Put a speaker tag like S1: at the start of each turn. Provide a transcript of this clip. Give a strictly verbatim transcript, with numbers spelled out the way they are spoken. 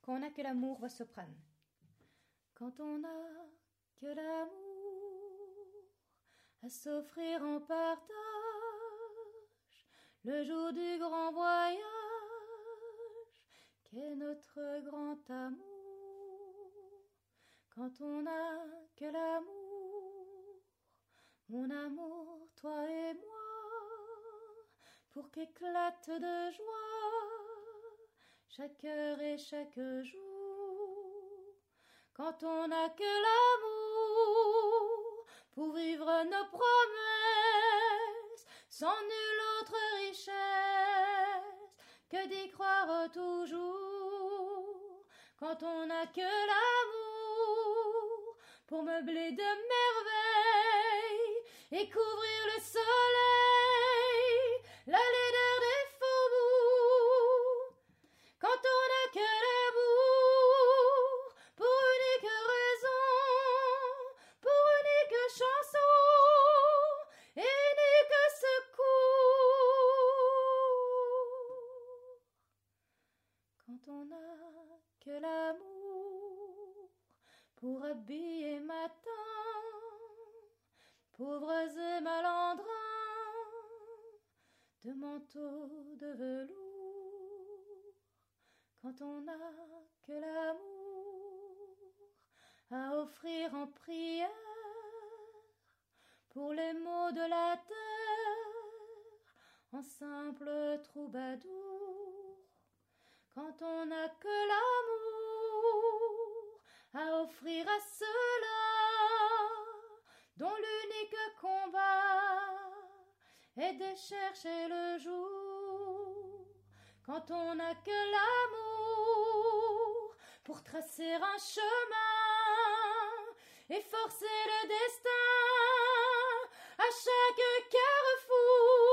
S1: quand on n'a que l'amour, voix soprane. Quand on n'a que l'amour à s'offrir en partage, le jour du grand voyage qu'est notre grand amour. Quand on n'a que l'amour, mon amour, toi et moi, pour qu'éclate de joie chaque heure et chaque jour. Quand on n'a que l'amour pour vivre nos promesses, sans nulle autre richesse que d'y croire toujours. Quand on n'a que l'amour pour meubler de merveilles et couvrir le soleil, la laideur des faubourgs. Quand on n'a que l'amour pour unique raison, pour unique chanson et unique secours. Quand on n'a que l'amour pour habiller matin, pauvres et malandrins, de manteaux de velours. Quand on n'a que l'amour à offrir en prière pour les maux de la terre, en simple troubadour. Quand on n'a que l'amour à offrir à ceux-là dont l'unique combat est de chercher le jour. Quand on n'a que l'amour pour tracer un chemin et forcer le destin à chaque carrefour.